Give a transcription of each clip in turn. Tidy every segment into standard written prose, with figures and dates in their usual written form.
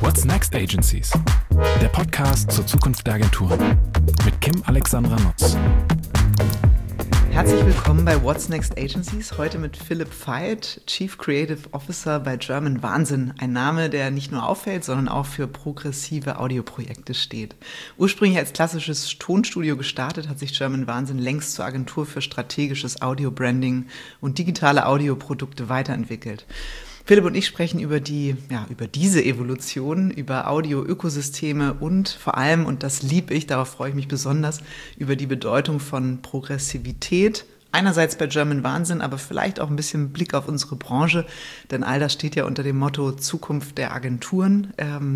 What's Next Agencies? Der Podcast zur Zukunft der Agenturen mit Kim Alexandra Nutz. Herzlich willkommen bei What's Next Agencies, heute mit Philipp Veit, Chief Creative Officer bei German Wahnsinn. Ein Name, der nicht nur auffällt, sondern auch für progressive Audioprojekte steht. Ursprünglich als klassisches Tonstudio gestartet, hat sich German Wahnsinn längst zur Agentur für strategisches Audio-Branding und digitale Audioprodukte weiterentwickelt. Philipp und ich sprechen über diese Evolution, über Audio-Ökosysteme und vor allem, und das liebe ich, darauf freue ich mich besonders, über die Bedeutung von Progressivität. Einerseits bei German Wahnsinn, aber vielleicht auch ein bisschen Blick auf unsere Branche, denn all das steht ja unter dem Motto Zukunft der Agenturen.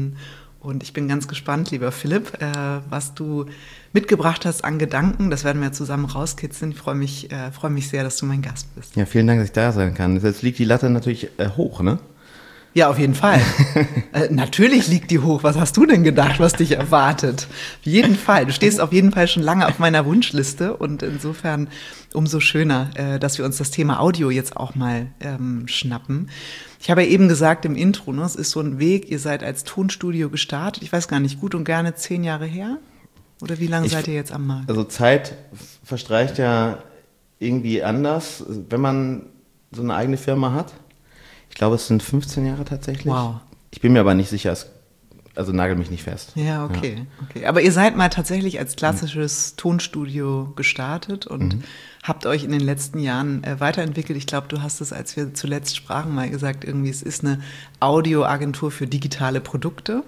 Und ich bin ganz gespannt, lieber Philipp, was du mitgebracht hast an Gedanken. Das werden wir zusammen rauskitzeln. Ich freue mich sehr, dass du mein Gast bist. Ja, vielen Dank, dass ich da sein kann. Jetzt liegt die Latte natürlich hoch, ne? Ja, auf jeden Fall. Natürlich liegt die hoch. Was hast du denn gedacht, was dich erwartet? Auf jeden Fall. Du stehst auf jeden Fall schon lange auf meiner Wunschliste und insofern umso schöner, dass wir uns das Thema Audio jetzt auch mal schnappen. Ich habe ja eben gesagt im Intro, ne, es ist so ein Weg, ihr seid als Tonstudio gestartet. Ich weiß gar nicht, gut und gerne 10 Jahre her? Oder wie lange seid ihr jetzt am Markt? Also Zeit verstreicht ja irgendwie anders, wenn man so eine eigene Firma hat. Ich glaube, es sind 15 Jahre tatsächlich. Wow. Ich bin mir aber nicht sicher, also nagel mich nicht fest. Ja, okay. Aber ihr seid mal tatsächlich als klassisches Tonstudio gestartet und habt euch in den letzten Jahren weiterentwickelt. Ich glaube, du hast es, als wir zuletzt sprachen, mal gesagt, irgendwie, es ist eine Audioagentur für digitale Produkte.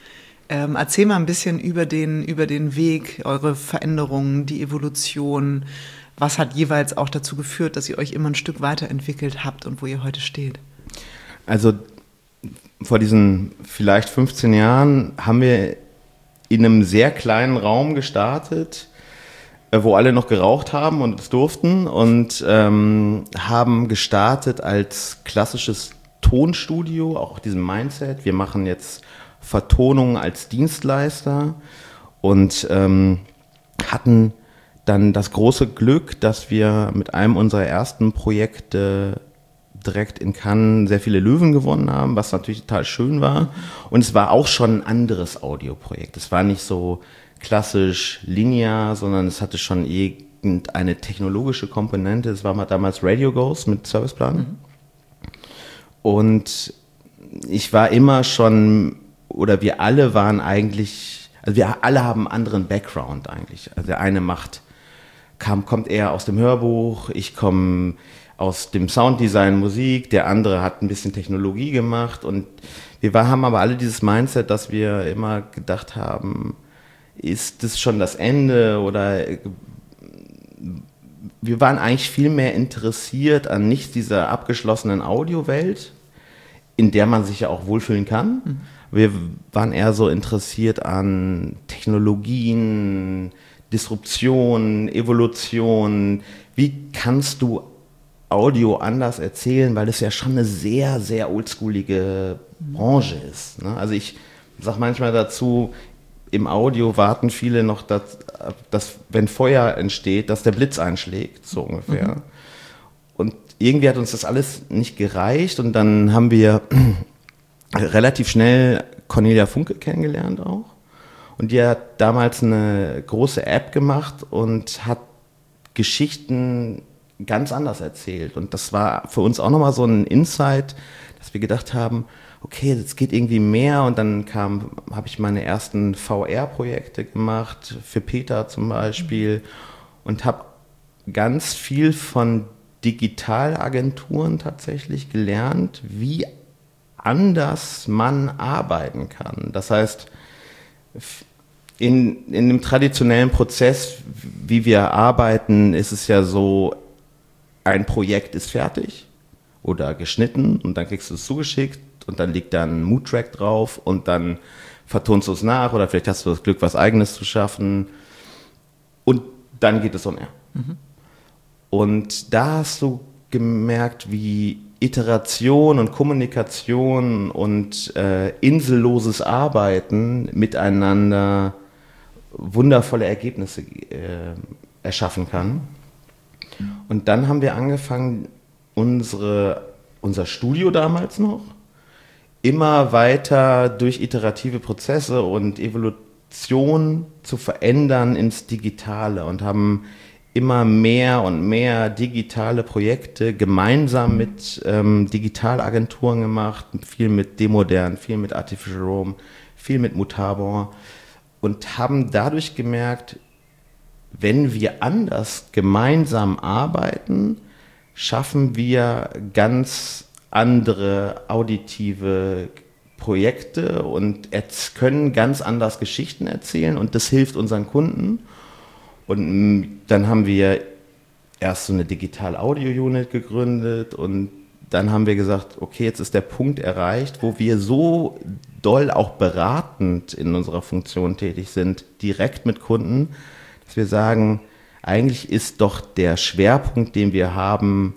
Erzähl mal ein bisschen über den Weg, eure Veränderungen, die Evolution. Was hat jeweils auch dazu geführt, dass ihr euch immer ein Stück weiterentwickelt habt und wo ihr heute steht? Also vor diesen vielleicht 15 Jahren haben wir in einem sehr kleinen Raum gestartet, wo alle noch geraucht haben und es durften und haben gestartet als klassisches Tonstudio, auch diesem Mindset. Wir machen jetzt Vertonungen als Dienstleister und hatten dann das große Glück, dass wir mit einem unserer ersten Projekte direkt in Cannes sehr viele Löwen gewonnen haben, was natürlich total schön war. Und es war auch schon ein anderes Audioprojekt. Es war nicht so klassisch linear, sondern es hatte schon irgendeine technologische Komponente. Es war mal damals Radio Ghost mit Serviceplan. Und ich war immer schon, oder wir alle waren eigentlich, also wir alle haben einen anderen Background eigentlich. Also der eine kommt eher aus dem Hörbuch, ich komme aus dem Sounddesign, Musik, der andere hat ein bisschen Technologie gemacht und wir haben aber alle dieses Mindset, dass wir immer gedacht haben, ist das schon das Ende oder wir waren eigentlich viel mehr interessiert an nicht dieser abgeschlossenen Audiowelt, in der man sich ja auch wohlfühlen kann. Wir waren eher so interessiert an Technologien, Disruption, Evolution. Wie kannst du Audio anders erzählen, weil es ja schon eine sehr, sehr oldschoolige Branche ist. Ne? Also ich sage manchmal dazu, im Audio warten viele noch, dass wenn Feuer entsteht, dass der Blitz einschlägt, so ungefähr. Und irgendwie hat uns das alles nicht gereicht und dann haben wir relativ schnell Cornelia Funke kennengelernt auch. Und die hat damals eine große App gemacht und hat Geschichten ganz anders erzählt. Und das war für uns auch nochmal so ein Insight, dass wir gedacht haben, okay, das geht irgendwie mehr. Und dann habe ich meine ersten VR-Projekte gemacht, für Peter zum Beispiel, und habe ganz viel von Digitalagenturen tatsächlich gelernt, wie anders man arbeiten kann. Das heißt, in dem traditionellen Prozess, wie wir arbeiten, ist es ja so, ein Projekt ist fertig oder geschnitten und dann kriegst du es zugeschickt und dann liegt da ein Mood-Track drauf und dann vertonst du es nach oder vielleicht hast du das Glück, was Eigenes zu schaffen und dann geht es on air. Und da hast du gemerkt, wie Iteration und Kommunikation und inselloses Arbeiten miteinander wundervolle Ergebnisse erschaffen kann. Und dann haben wir angefangen, unser Studio damals noch immer weiter durch iterative Prozesse und Evolution zu verändern ins Digitale und haben immer mehr und mehr digitale Projekte gemeinsam mit Digitalagenturen gemacht, viel mit Demodern, viel mit Artificial Roam, viel mit Mutabor und haben dadurch gemerkt, wenn wir anders gemeinsam arbeiten, schaffen wir ganz andere auditive Projekte und können ganz anders Geschichten erzählen und das hilft unseren Kunden. Und dann haben wir erst so eine Digital-Audio-Unit gegründet und dann haben wir gesagt, okay, jetzt ist der Punkt erreicht, wo wir so doll auch beratend in unserer Funktion tätig sind, direkt mit Kunden, dass wir sagen, eigentlich ist doch der Schwerpunkt, den wir haben,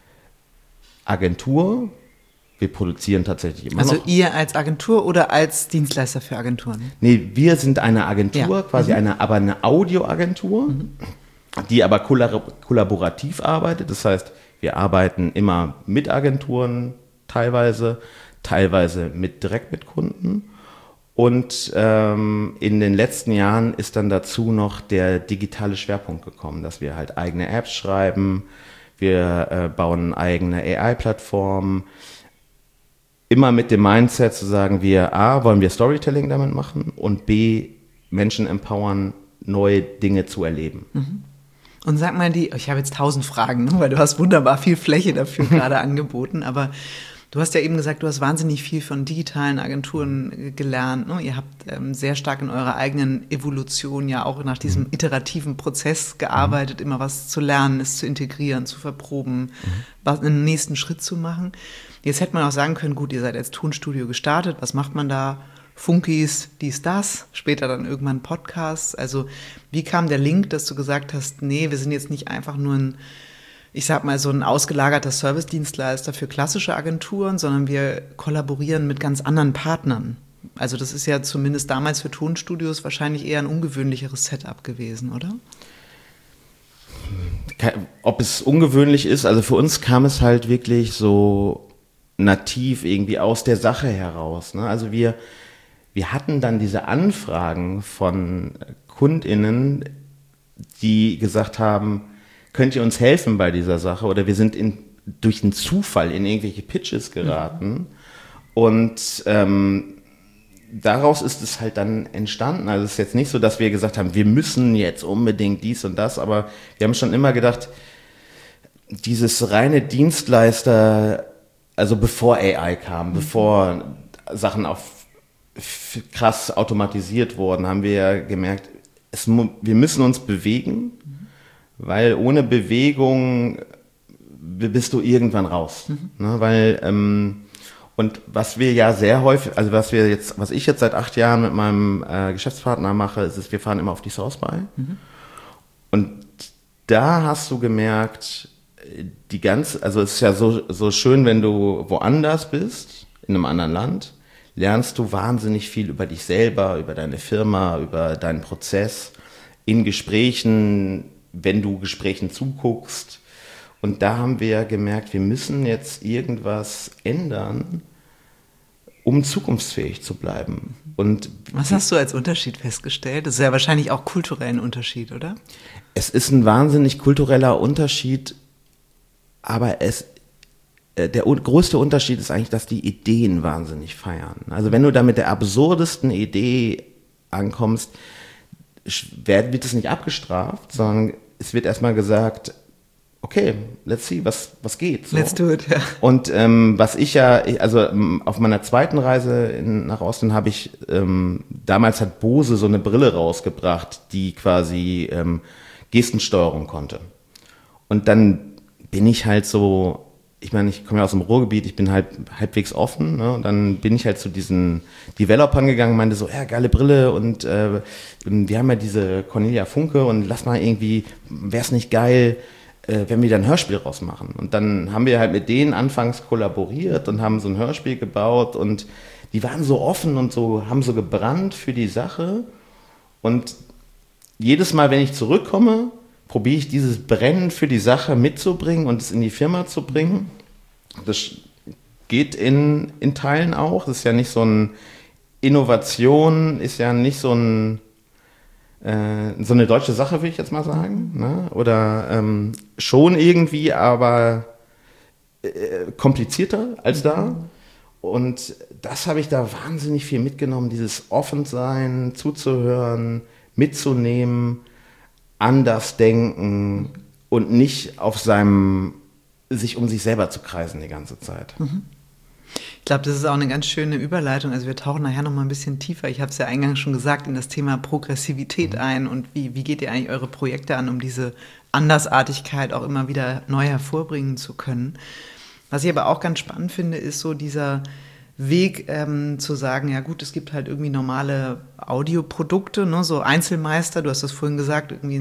Agentur. Wir produzieren tatsächlich immer noch. Also ihr als Agentur oder als Dienstleister für Agenturen? Nee, wir sind eine Agentur, quasi aber eine Audioagentur, die aber kollaborativ arbeitet. Das heißt, wir arbeiten immer mit Agenturen teilweise direkt mit Kunden. Und in den letzten Jahren ist dann dazu noch der digitale Schwerpunkt gekommen, dass wir halt eigene Apps schreiben, wir bauen eigene AI-Plattformen, immer mit dem Mindset zu sagen, wollen wir Storytelling damit machen und B, Menschen empowern, neue Dinge zu erleben. Und sag mal, ich habe jetzt 1000 Fragen, weil du hast wunderbar viel Fläche dafür gerade angeboten, aber du hast ja eben gesagt, du hast wahnsinnig viel von digitalen Agenturen gelernt. Ne? Ihr habt sehr stark in eurer eigenen Evolution ja auch nach diesem iterativen Prozess gearbeitet, immer was zu lernen, es zu integrieren, zu verproben, einen nächsten Schritt zu machen. Jetzt hätte man auch sagen können, gut, ihr seid als Tonstudio gestartet, was macht man da? Funkis, dies, das, später dann irgendwann Podcasts. Also wie kam der Link, dass du gesagt hast, nee, wir sind jetzt nicht einfach nur so ein ausgelagerter Service-Dienstleister für klassische Agenturen, sondern wir kollaborieren mit ganz anderen Partnern. Also das ist ja zumindest damals für Tonstudios wahrscheinlich eher ein ungewöhnlicheres Setup gewesen, oder? Ob es ungewöhnlich ist, also für uns kam es halt wirklich so nativ irgendwie aus der Sache heraus. Ne? Also wir hatten dann diese Anfragen von KundInnen, die gesagt haben, könnt ihr uns helfen bei dieser Sache? Oder wir sind durch einen Zufall in irgendwelche Pitches geraten. Und daraus ist es halt dann entstanden. Also es ist jetzt nicht so, dass wir gesagt haben, wir müssen jetzt unbedingt dies und das, aber wir haben schon immer gedacht, dieses reine Dienstleister, also bevor AI kam, bevor Sachen krass automatisiert wurden, haben wir ja gemerkt, wir müssen uns bewegen, weil ohne Bewegung bist du irgendwann raus. Ne? Weil, und was wir ja sehr häufig, also was ich jetzt seit 8 Jahren mit meinem Geschäftspartner mache, ist, wir fahren immer auf die South by. Und da hast du gemerkt, also es ist ja so schön, wenn du woanders bist, in einem anderen Land, lernst du wahnsinnig viel über dich selber, über deine Firma, über deinen Prozess, in Gesprächen, wenn du Gesprächen zuguckst. Und da haben wir gemerkt, wir müssen jetzt irgendwas ändern, um zukunftsfähig zu bleiben. Und was hast du als Unterschied festgestellt? Das ist ja wahrscheinlich auch kulturell ein Unterschied, oder? Es ist ein wahnsinnig kultureller Unterschied, aber der größte Unterschied ist eigentlich, dass die Ideen wahnsinnig feiern. Also wenn du da mit der absurdesten Idee ankommst, wird es nicht abgestraft, sondern es wird erstmal gesagt, okay, let's see, was geht. So. Let's do it, ja. Und auf meiner zweiten Reise nach Osten habe ich, damals hat Bose so eine Brille rausgebracht, die quasi Gestensteuerung konnte. Und dann bin ich halt so, ich meine, ich komme ja aus dem Ruhrgebiet, ich bin halt halbwegs offen, ne? Und dann bin ich halt zu diesen Developern gegangen und meinte so, ja, geile Brille und wir haben ja diese Cornelia Funke und lass mal irgendwie, wär's nicht geil, wenn wir da ein Hörspiel rausmachen. Und dann haben wir halt mit denen anfangs kollaboriert und haben so ein Hörspiel gebaut und die waren so offen und so, haben so gebrannt für die Sache. Und jedes Mal, wenn ich zurückkomme, probiere ich dieses Brennen für die Sache mitzubringen und es in die Firma zu bringen. Das geht in Teilen auch. Das ist ja nicht so ein Innovation, ist ja nicht so eine deutsche Sache, will ich jetzt mal sagen. Ne? Oder schon irgendwie, aber komplizierter als da. Und das habe ich da wahnsinnig viel mitgenommen, dieses Offensein, zuzuhören, mitzunehmen, anders denken und nicht sich um sich selber zu kreisen die ganze Zeit. Ich glaube, das ist auch eine ganz schöne Überleitung. Also wir tauchen nachher noch mal ein bisschen tiefer, ich habe es ja eingangs schon gesagt, in das Thema Progressivität ein und wie geht ihr eigentlich eure Projekte an, um diese Andersartigkeit auch immer wieder neu hervorbringen zu können. Was ich aber auch ganz spannend finde, ist so dieser Weg zu sagen, ja gut, es gibt halt irgendwie normale Audioprodukte, ne, so Einzelmeister, du hast das vorhin gesagt, irgendwie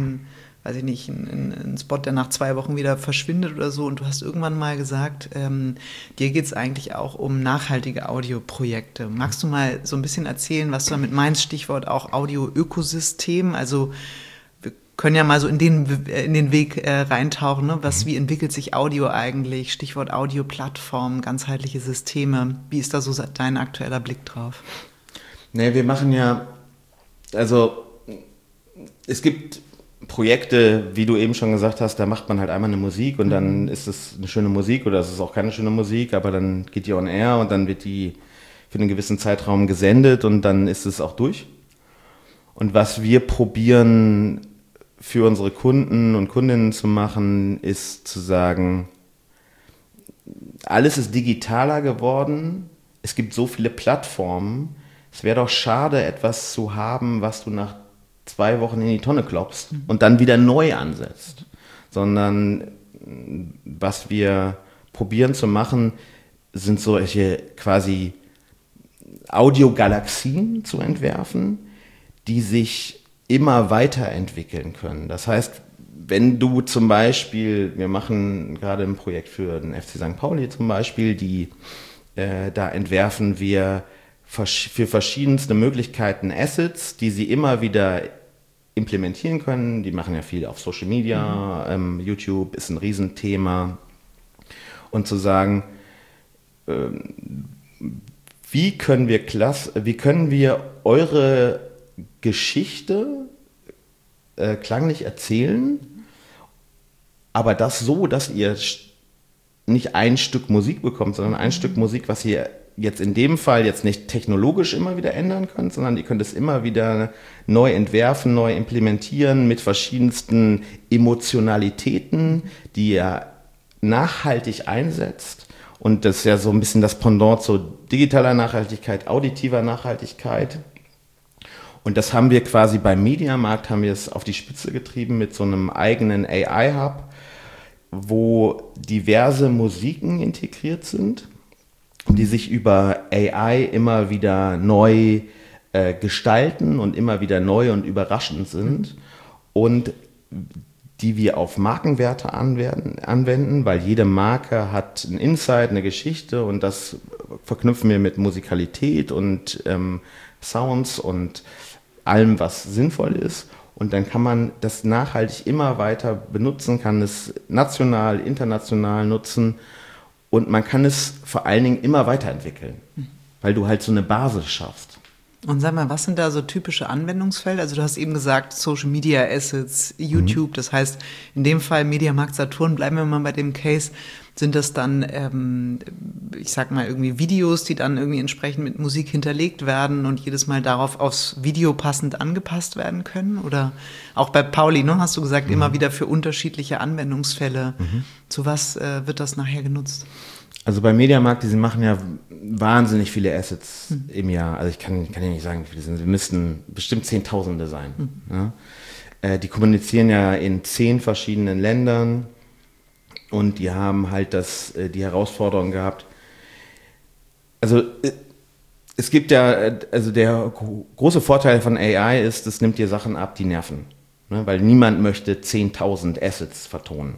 ein Spot, der nach 2 Wochen wieder verschwindet oder so, und du hast irgendwann mal gesagt, dir geht es eigentlich auch um nachhaltige Audioprojekte. Magst du mal so ein bisschen erzählen, was du damit meinst, Stichwort auch Audio-Ökosystem, also können ja mal so in den Weg reintauchen, ne? Wie entwickelt sich Audio eigentlich? Stichwort Audioplattformen, ganzheitliche Systeme. Wie ist da so dein aktueller Blick drauf? Nee, wir machen ja, also es gibt Projekte, wie du eben schon gesagt hast, da macht man halt einmal eine Musik und dann ist es eine schöne Musik oder es ist auch keine schöne Musik, aber dann geht die on air und dann wird die für einen gewissen Zeitraum gesendet und dann ist es auch durch. Und was wir probieren für unsere Kunden und Kundinnen zu machen, ist zu sagen, alles ist digitaler geworden, es gibt so viele Plattformen, es wäre doch schade, etwas zu haben, was du nach 2 Wochen in die Tonne klopfst und dann wieder neu ansetzt. Sondern was wir probieren zu machen, sind solche quasi Audiogalaxien zu entwerfen, die sich immer weiterentwickeln können. Das heißt, wenn du zum Beispiel, wir machen gerade ein Projekt für den FC St. Pauli zum Beispiel, da entwerfen wir für verschiedenste Möglichkeiten Assets, die sie immer wieder implementieren können. Die machen ja viel auf Social Media, YouTube ist ein Riesenthema. Und zu sagen, wie können wir eure Geschichte klanglich erzählen, aber das so, dass ihr nicht ein Stück Musik bekommt, sondern ein Stück Musik, was ihr jetzt in dem Fall jetzt nicht technologisch immer wieder ändern könnt, sondern ihr könnt es immer wieder neu entwerfen, neu implementieren mit verschiedensten Emotionalitäten, die ihr nachhaltig einsetzt. Und das ist ja so ein bisschen das Pendant zu digitaler Nachhaltigkeit, auditiver Nachhaltigkeit. Und das haben wir quasi beim Mediamarkt, haben wir es auf die Spitze getrieben mit so einem eigenen AI-Hub, wo diverse Musiken integriert sind, die sich über AI immer wieder neu gestalten und immer wieder neu und überraschend sind und die wir auf Markenwerte anwenden, weil jede Marke hat einen Insight, eine Geschichte und das verknüpfen wir mit Musikalität und Sounds und allem, was sinnvoll ist. Und dann kann man das nachhaltig immer weiter benutzen, kann es national, international nutzen und man kann es vor allen Dingen immer weiterentwickeln, weil du halt so eine Basis schaffst. Und sag mal, was sind da so typische Anwendungsfelder? Also du hast eben gesagt, Social Media Assets, YouTube, das heißt, in dem Fall Mediamarkt Saturn, bleiben wir mal bei dem Case, sind das dann, ich sag mal, irgendwie Videos, die dann irgendwie entsprechend mit Musik hinterlegt werden und jedes Mal darauf aufs Video passend angepasst werden können? Oder auch bei Pauli, ne, hast du gesagt, immer wieder für unterschiedliche Anwendungsfälle. Zu was wird das nachher genutzt? Also bei Mediamarkt, die machen ja wahnsinnig viele Assets im Jahr. Also ich kann ja nicht sagen, wie viele sind. Wir müssten bestimmt Zehntausende sein. Ja? Die kommunizieren ja in 10 verschiedenen Ländern und die haben halt die Herausforderung gehabt. Also es gibt ja, also der große Vorteil von AI ist, es nimmt dir Sachen ab, die nerven. Ne? Weil niemand möchte 10.000 Assets vertonen.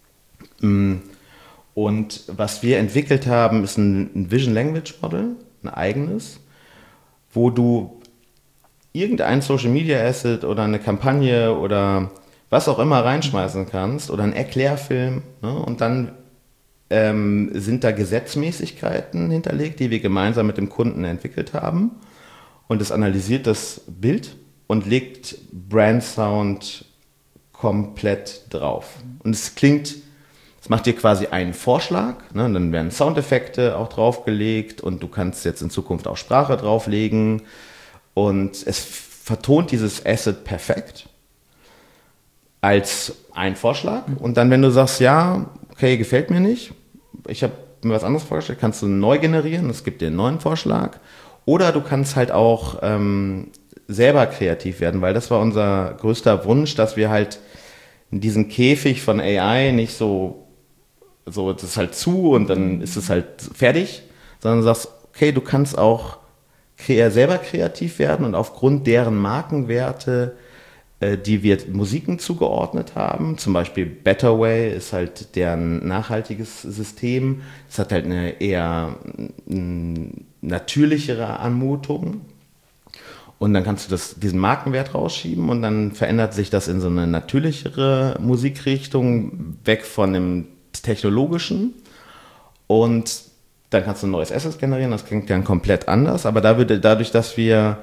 Und was wir entwickelt haben, ist ein Vision Language Model, ein eigenes, wo du irgendein Social Media Asset oder eine Kampagne oder was auch immer reinschmeißen kannst oder einen Erklärfilm, ne? Und dann sind da Gesetzmäßigkeiten hinterlegt, die wir gemeinsam mit dem Kunden entwickelt haben. Und es analysiert das Bild und legt Brand Sound komplett drauf. Und es macht dir quasi einen Vorschlag, ne? Und dann werden Soundeffekte auch draufgelegt und du kannst jetzt in Zukunft auch Sprache drauflegen. Und es vertont dieses Asset perfekt als ein Vorschlag. Und dann, wenn du sagst, ja, okay, gefällt mir nicht, ich habe mir was anderes vorgestellt, kannst du neu generieren, es gibt dir einen neuen Vorschlag. Oder du kannst halt auch selber kreativ werden, weil das war unser größter Wunsch, dass wir halt in diesen Käfig von AI nicht so das ist halt zu und dann ist es halt fertig, sondern du sagst, okay, du kannst auch selber kreativ werden und aufgrund deren Markenwerte, die wir Musiken zugeordnet haben, zum Beispiel Better Way ist halt deren nachhaltiges System, es hat halt eine eher natürlichere Anmutung und dann kannst du diesen Markenwert rausschieben und dann verändert sich das in so eine natürlichere Musikrichtung, weg von dem technologischen und dann kannst du ein neues Asset generieren, das klingt dann komplett anders, aber dadurch, dass wir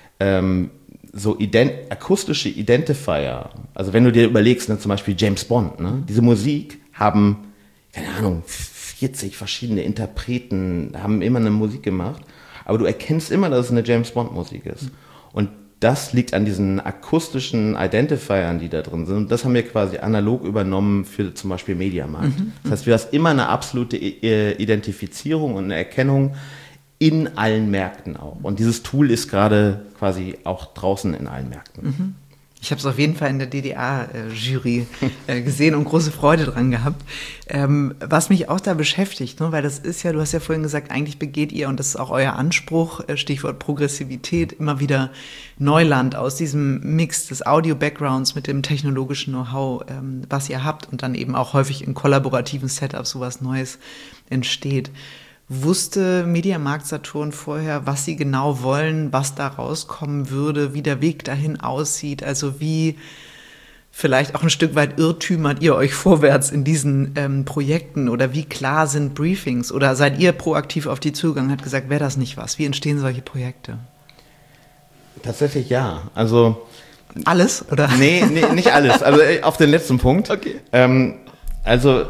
so akustische Identifier, also wenn du dir überlegst, ne, zum Beispiel James Bond, ne, diese Musik haben, keine Ahnung, 40 verschiedene Interpreten, haben immer eine Musik gemacht, aber du erkennst immer, dass es eine James Bond Musik ist. Und das liegt an diesen akustischen Identifiern, die da drin sind. Und das haben wir quasi analog übernommen für zum Beispiel Mediamarkt. Das heißt, du hast immer eine absolute Identifizierung und eine Erkennung in allen Märkten auch. Und dieses Tool ist gerade quasi auch draußen in allen Märkten. Ich habe es auf jeden Fall in der DDA-Jury gesehen und große Freude dran gehabt. Was mich auch da beschäftigt, ne, weil das ist ja, du hast ja vorhin gesagt, eigentlich begeht ihr, und das ist auch euer Anspruch, Stichwort Progressivität, immer wieder Neuland aus diesem Mix des Audio-Backgrounds mit dem technologischen Know-how, was ihr habt und dann eben auch häufig in kollaborativen Setups sowas Neues entsteht. Wusste Mediamarkt Saturn vorher, was sie genau wollen, was da rauskommen würde, wie der Weg dahin aussieht, also wie vielleicht auch ein Stück weit irrtümert ihr euch vorwärts in diesen Projekten oder wie klar sind Briefings oder seid ihr proaktiv auf die zugegangen und habt gesagt, wäre das nicht was? Wie entstehen solche Projekte? Tatsächlich ja, also alles, oder? Nee, nicht alles, also auf den letzten Punkt. Okay. Also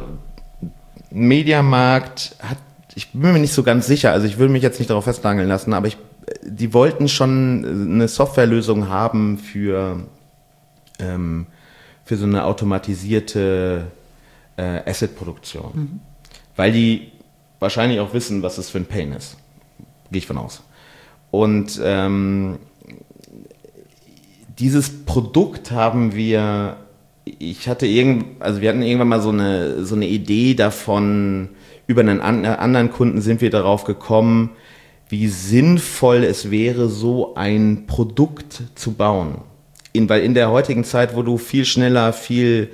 Mediamarkt ich bin mir nicht so ganz sicher, also ich will mich jetzt nicht darauf festnageln lassen, aber die wollten schon eine Softwarelösung haben für so eine automatisierte Asset-Produktion. Weil die wahrscheinlich auch wissen, was es für ein Pain ist. Gehe ich von aus. Und dieses Produkt haben wir, wir hatten irgendwann mal so eine Idee davon, über einen anderen Kunden sind wir darauf gekommen, wie sinnvoll es wäre, so ein Produkt zu bauen. Weil in der heutigen Zeit, wo du viel schneller, viel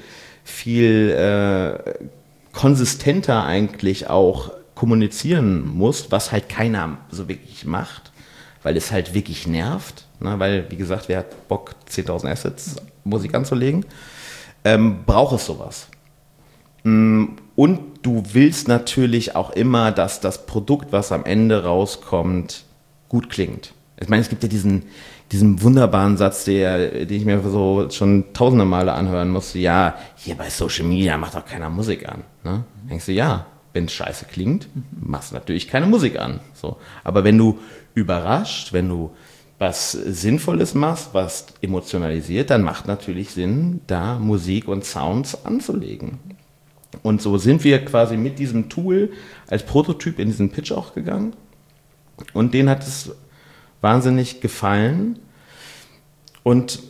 konsistenter eigentlich auch kommunizieren musst, was halt keiner so wirklich macht, weil es halt wirklich nervt, ne? Weil, wie gesagt, wer hat Bock, 10.000 Assets Musik anzulegen, braucht es sowas. Und du willst natürlich auch immer, dass das Produkt, was am Ende rauskommt, gut klingt. Ich meine, es gibt ja diesen wunderbaren Satz, den ich mir so schon tausende Male anhören musste. Ja, hier bei Social Media macht doch keiner Musik an. Ne? Denkst du, ja, wenn es scheiße klingt, machst du natürlich keine Musik an. So. Aber wenn du überrascht, wenn du was Sinnvolles machst, was emotionalisiert, dann macht natürlich Sinn, da Musik und Sounds anzulegen. Und so sind wir quasi mit diesem Tool als Prototyp in diesen Pitch auch gegangen. Und denen hat es wahnsinnig gefallen. Und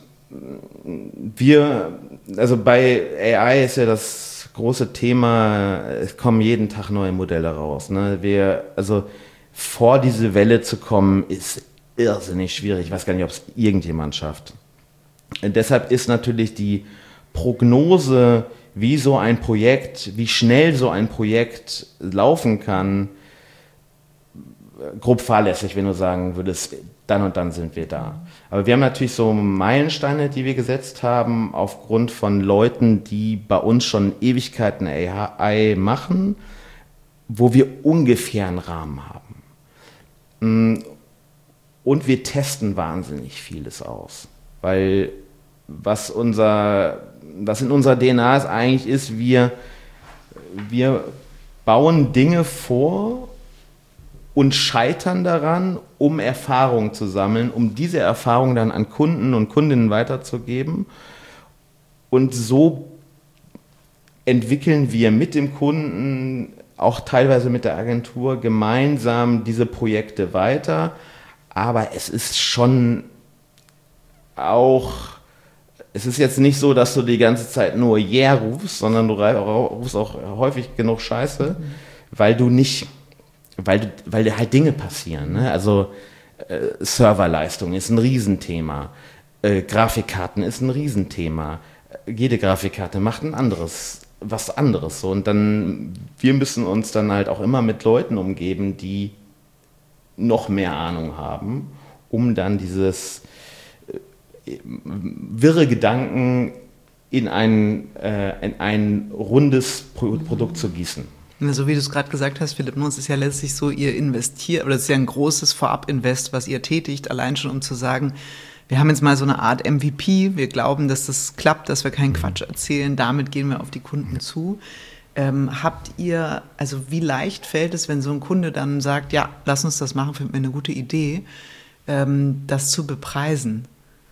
also bei AI ist ja das große Thema, es kommen jeden Tag neue Modelle raus. Ne? Also vor diese Welle zu kommen, ist irrsinnig schwierig. Ich weiß gar nicht, ob es irgendjemand schafft. Und deshalb ist natürlich die Prognose, wie schnell so ein Projekt laufen kann, grob fahrlässig, wenn du sagen würdest, dann und dann sind wir da. Aber wir haben natürlich so Meilensteine, die wir gesetzt haben, aufgrund von Leuten, die bei uns schon Ewigkeiten AI machen, wo wir ungefähr einen Rahmen haben. Und wir testen wahnsinnig vieles aus. Weil was in unserer DNA ist eigentlich ist, wir bauen Dinge vor und scheitern daran, um Erfahrung zu sammeln, um diese Erfahrung dann an Kunden und Kundinnen weiterzugeben. Und so entwickeln wir mit dem Kunden, auch teilweise mit der Agentur, gemeinsam diese Projekte weiter. Aber es ist schon auch, es ist jetzt nicht so, dass du die ganze Zeit nur Yeah rufst, sondern du rufst auch häufig genug Scheiße, weil halt Dinge passieren. Ne? Also Serverleistung ist ein Riesenthema, Grafikkarten ist ein Riesenthema. Jede Grafikkarte macht was anderes. So. Und wir müssen uns dann halt auch immer mit Leuten umgeben, die noch mehr Ahnung haben, um dann dieses wirre Gedanken in ein rundes Produkt zu gießen. So wie du es gerade gesagt hast, Philipp, es ist ja letztlich so, ihr investiert, oder es ist ja ein großes Vorab-Invest, was ihr tätigt, allein schon um zu sagen, wir haben jetzt mal so eine Art MVP, wir glauben, dass das klappt, dass wir keinen Quatsch erzählen, damit gehen wir auf die Kunden zu. Habt ihr, also wie leicht fällt es, wenn so ein Kunde dann sagt, ja, lass uns das machen, finden wir eine gute Idee, das zu bepreisen?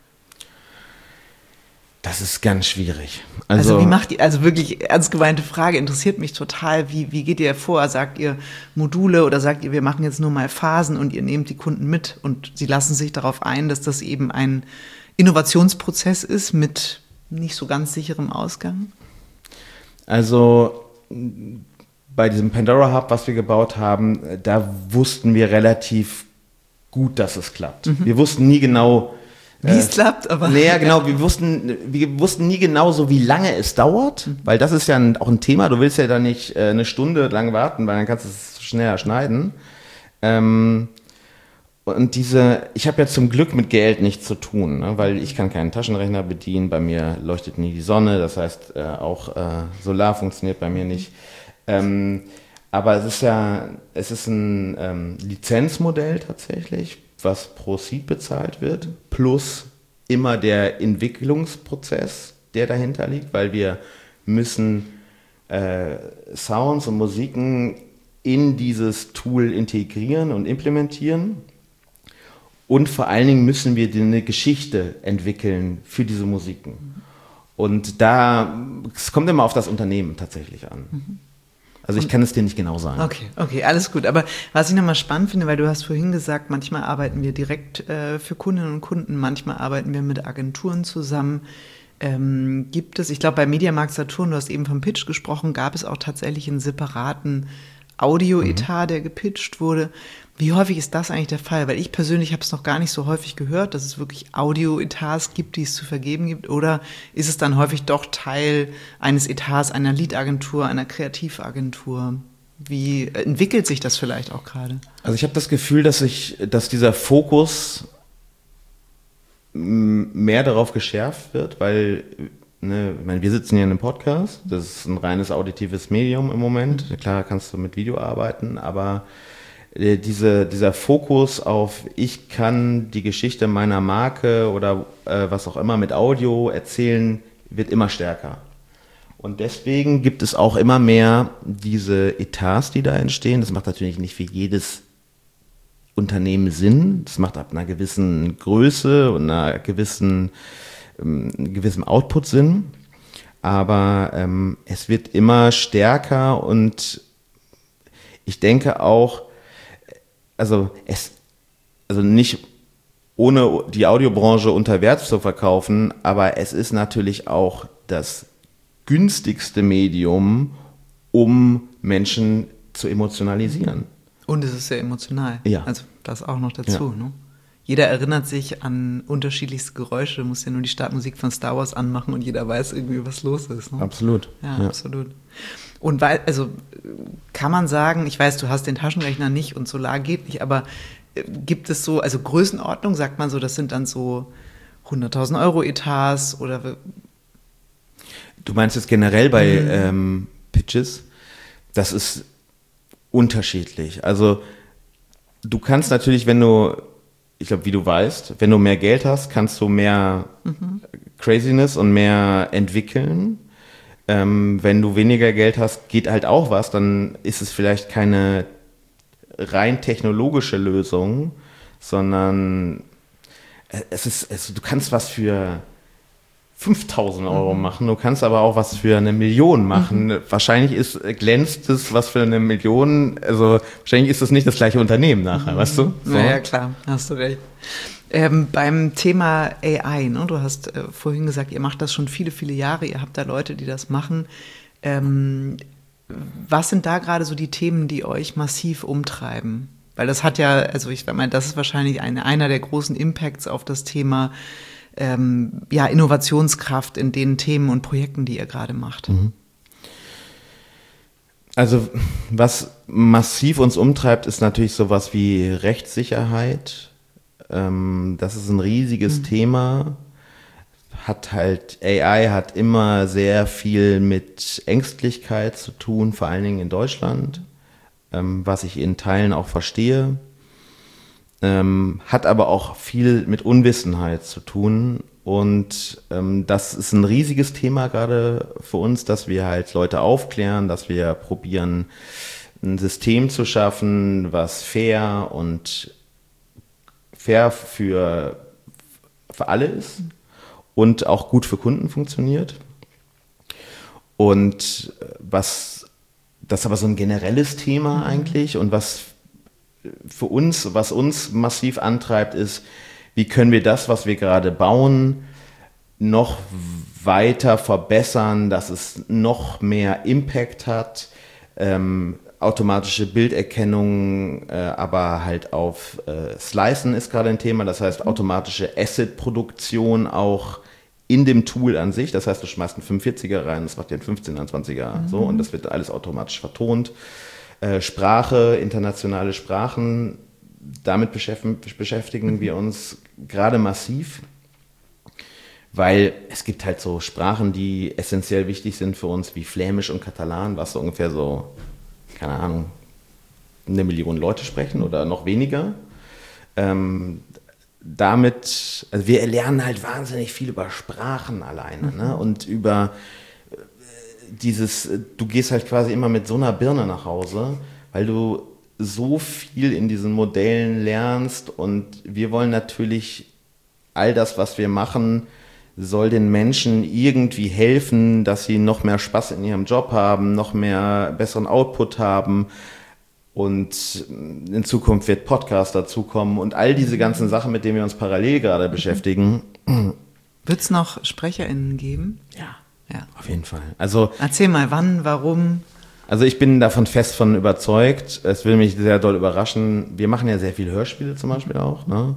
Das ist ganz schwierig. Also wie macht ihr, also wirklich ernst gemeinte Frage, interessiert mich total, wie geht ihr vor? Sagt ihr Module oder sagt ihr, wir machen jetzt nur mal Phasen und ihr nehmt die Kunden mit und sie lassen sich darauf ein, dass das eben ein Innovationsprozess ist mit nicht so ganz sicherem Ausgang? Also bei diesem Pandora Hub, was wir gebaut haben, da wussten wir relativ gut, dass es klappt. Wir wussten nie genau, wie es klappt, aber... Naja, genau, wir wussten nie genau so, wie lange es dauert, weil das ist ja auch ein Thema, du willst ja da nicht eine Stunde lang warten, weil dann kannst du es schneller schneiden. Und ich habe ja zum Glück mit Geld nichts zu tun, ne, weil ich kann keinen Taschenrechner bedienen, bei mir leuchtet nie die Sonne, das heißt auch Solar funktioniert bei mir nicht. Aber es ist ein Lizenzmodell tatsächlich, was pro Seed bezahlt wird, plus immer der Entwicklungsprozess, der dahinter liegt, weil wir müssen Sounds und Musiken in dieses Tool integrieren und implementieren. Und vor allen Dingen müssen wir eine Geschichte entwickeln für diese Musiken. Und es kommt immer auf das Unternehmen tatsächlich an. Also ich kann es dir nicht genau sagen. Okay, alles gut. Aber was ich nochmal spannend finde, weil du hast vorhin gesagt, manchmal arbeiten wir direkt für Kundinnen und Kunden, manchmal arbeiten wir mit Agenturen zusammen. Gibt es, ich glaube bei Mediamarkt Saturn, du hast eben vom Pitch gesprochen, gab es auch tatsächlich einen separaten Audio-Etat, der gepitcht wurde. Wie häufig ist das eigentlich der Fall? Weil ich persönlich habe es noch gar nicht so häufig gehört, dass es wirklich Audio-Etats gibt, die es zu vergeben gibt. Oder ist es dann häufig doch Teil eines Etats, einer Lead-Agentur, einer Kreativagentur? Wie entwickelt sich das vielleicht auch gerade? Also ich habe das Gefühl, dass dieser Fokus mehr darauf geschärft wird, weil ich meine, wir sitzen hier in einem Podcast, das ist ein reines auditives Medium im Moment. Klar kannst du mit Video arbeiten, aber dieser Fokus auf, ich kann die Geschichte meiner Marke oder was auch immer mit Audio erzählen, wird immer stärker. Und deswegen gibt es auch immer mehr diese Etats, die da entstehen. Das macht natürlich nicht für jedes Unternehmen Sinn. Das macht ab einer gewissen Größe und einem gewissen Output Sinn. Aber es wird immer stärker und ich denke auch, also nicht ohne die Audiobranche unter Wert zu verkaufen, aber es ist natürlich auch das günstigste Medium, um Menschen zu emotionalisieren. Und es ist sehr emotional. Ja. Also das auch noch dazu. Ja. Ne? Jeder erinnert sich an unterschiedlichste Geräusche, muss ja nur die Startmusik von Star Wars anmachen und jeder weiß irgendwie, was los ist. Ne? Absolut. Ja, absolut. Und kann man sagen, ich weiß, du hast den Taschenrechner nicht und Solar geht nicht, aber gibt es so, also Größenordnung, sagt man so, das sind dann so 100.000 Euro Etats oder? Du meinst jetzt generell bei Pitches, das ist unterschiedlich. Also du kannst natürlich, ich glaube, wie du weißt, wenn du mehr Geld hast, kannst du mehr Craziness und mehr entwickeln. Wenn du weniger Geld hast, geht halt auch was, dann ist es vielleicht keine rein technologische Lösung, sondern du kannst was für 5.000 Euro machen, du kannst aber auch was für 1 Million machen. Wahrscheinlich glänzt es was für 1 Million, also wahrscheinlich ist das nicht das gleiche Unternehmen nachher, weißt du? So. Ja, klar, hast du recht. Beim Thema AI, ne, du hast vorhin gesagt, ihr macht das schon viele, viele Jahre, ihr habt da Leute, die das machen. Was sind da gerade so die Themen, die euch massiv umtreiben? Weil das hat ja, also ich meine, das ist wahrscheinlich einer der großen Impacts auf das Thema Innovationskraft in den Themen und Projekten, die ihr gerade macht. Also was massiv uns umtreibt, ist natürlich sowas wie Rechtssicherheit. Das ist ein riesiges Thema. AI hat immer sehr viel mit Ängstlichkeit zu tun, vor allen Dingen in Deutschland, was ich in Teilen auch verstehe. Hat aber auch viel mit Unwissenheit zu tun. Und das ist ein riesiges Thema gerade für uns, dass wir halt Leute aufklären, dass wir probieren, ein System zu schaffen, was fair für alle ist und auch gut für Kunden funktioniert. Und das ist aber so ein generelles Thema eigentlich, und was uns massiv antreibt, ist, wie können wir das, was wir gerade bauen, noch weiter verbessern, dass es noch mehr Impact hat, automatische Bilderkennung, aber halt auf Slicen ist gerade ein Thema, das heißt automatische Asset-Produktion auch in dem Tool an sich, das heißt, du schmeißt einen 45er rein, das macht dir einen 15er, einen 20er, so, und das wird alles automatisch vertont. Sprache, internationale Sprachen, damit beschäftigen wir uns gerade massiv, weil es gibt halt so Sprachen, die essentiell wichtig sind für uns, wie Flämisch und Katalan, was so ungefähr so, keine Ahnung, 1 Million Leute sprechen oder noch weniger. Also wir lernen halt wahnsinnig viel über Sprachen alleine, ne? Und über du gehst halt quasi immer mit so einer Birne nach Hause, weil du so viel in diesen Modellen lernst, und wir wollen natürlich all das, was wir machen, soll den Menschen irgendwie helfen, dass sie noch mehr Spaß in ihrem Job haben, noch mehr besseren Output haben, und in Zukunft wird Podcast dazukommen und all diese ganzen Sachen, mit denen wir uns parallel gerade beschäftigen. Wird es noch SprecherInnen geben? Ja. Ja, auf jeden Fall. Also, erzähl mal, wann, warum? Also ich bin davon fest von überzeugt. Es will mich sehr doll überraschen. Wir machen ja sehr viele Hörspiele zum Beispiel auch. Ne?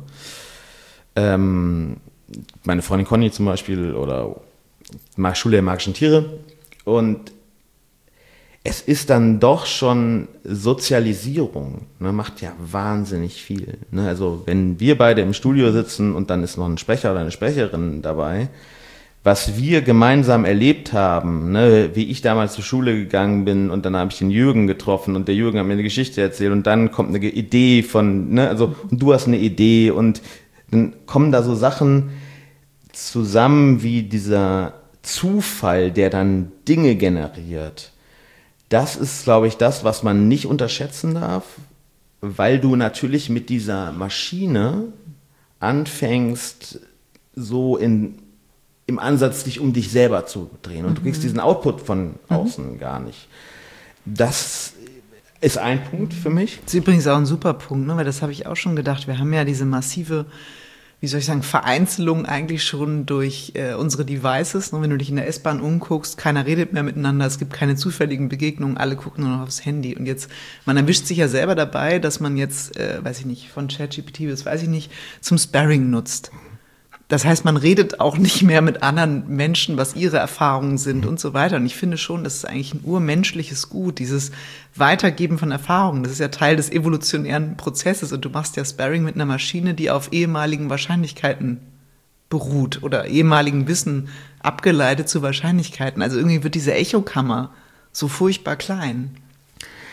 Meine Freundin Conny zum Beispiel, oder Schule der magischen Tiere. Und es ist dann doch schon Sozialisierung. Ne? Macht ja wahnsinnig viel. Ne? Also wenn wir beide im Studio sitzen und dann ist noch ein Sprecher oder eine Sprecherin dabei, was wir gemeinsam erlebt haben, ne, wie ich damals zur Schule gegangen bin, und dann habe ich den Jürgen getroffen und der Jürgen hat mir eine Geschichte erzählt, und dann kommt eine Idee und du hast eine Idee, und dann kommen da so Sachen zusammen wie dieser Zufall, der dann Dinge generiert. Das ist, glaube ich, das, was man nicht unterschätzen darf, weil du natürlich mit dieser Maschine anfängst, so im Ansatz dich um dich selber zu drehen. Und du kriegst diesen Output von außen gar nicht. Das ist ein Punkt für mich. Das ist übrigens auch ein super Punkt, ne? Weil das habe ich auch schon gedacht. Wir haben ja diese massive, wie soll ich sagen, Vereinzelung eigentlich schon durch unsere Devices. Ne? Wenn du dich in der S-Bahn umguckst, keiner redet mehr miteinander, es gibt keine zufälligen Begegnungen, alle gucken nur noch aufs Handy. Und jetzt, man erwischt sich ja selber dabei, dass man jetzt, weiß ich nicht, von ChatGPT bis weiß ich nicht, zum Sparring nutzt. Das heißt, man redet auch nicht mehr mit anderen Menschen, was ihre Erfahrungen sind und so weiter. Und ich finde schon, das ist eigentlich ein urmenschliches Gut, dieses Weitergeben von Erfahrungen. Das ist ja Teil des evolutionären Prozesses. Und du machst ja Sparring mit einer Maschine, die auf ehemaligen Wahrscheinlichkeiten beruht oder ehemaligen Wissen abgeleitet zu Wahrscheinlichkeiten. Also irgendwie wird diese Echokammer so furchtbar klein.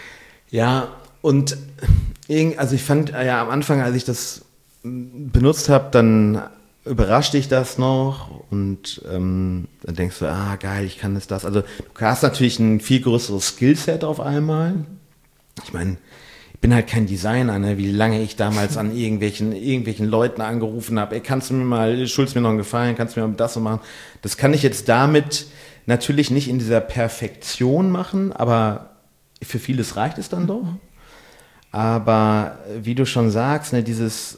Ja, und also ich fand ja am Anfang, als ich das benutzt habe, dann überrascht dich das noch und dann denkst du, geil, ich kann das. Also du hast natürlich ein viel größeres Skillset auf einmal. Ich meine, ich bin halt kein Designer, ne? Wie lange ich damals an irgendwelchen Leuten angerufen habe, schuldest mir noch einen Gefallen, kannst du mir das so machen. Das kann ich jetzt damit natürlich nicht in dieser Perfektion machen, aber für vieles reicht es dann doch. Aber wie du schon sagst, ne,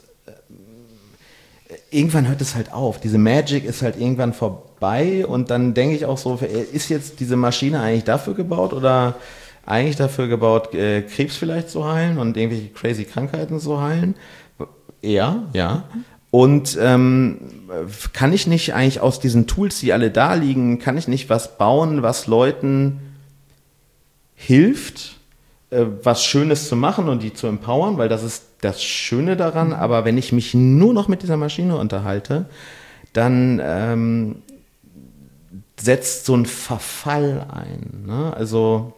irgendwann hört es halt auf. Diese Magic ist halt irgendwann vorbei und dann denke ich auch so, ist jetzt diese Maschine eigentlich dafür gebaut oder eigentlich dafür gebaut, Krebs vielleicht zu heilen und irgendwelche crazy Krankheiten zu heilen? Ja. Und kann ich nicht eigentlich aus diesen Tools, die alle da liegen, kann ich nicht was bauen, was Leuten hilft, was Schönes zu machen und die zu empowern, weil das ist das Schöne daran. Aber wenn ich mich nur noch mit dieser Maschine unterhalte, dann setzt so ein Verfall ein. Ne? Also